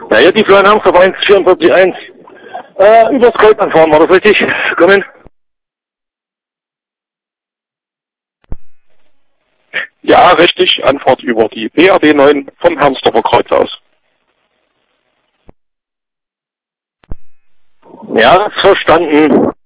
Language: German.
Ja, hier die Florian Hamster 144.1. Übers Kreuzband fahren, war das richtig? Kommen. Ja, richtig. Anfahrt über die BRD 9 vom Hermsdorfer Kreuz aus. Ja, verstanden.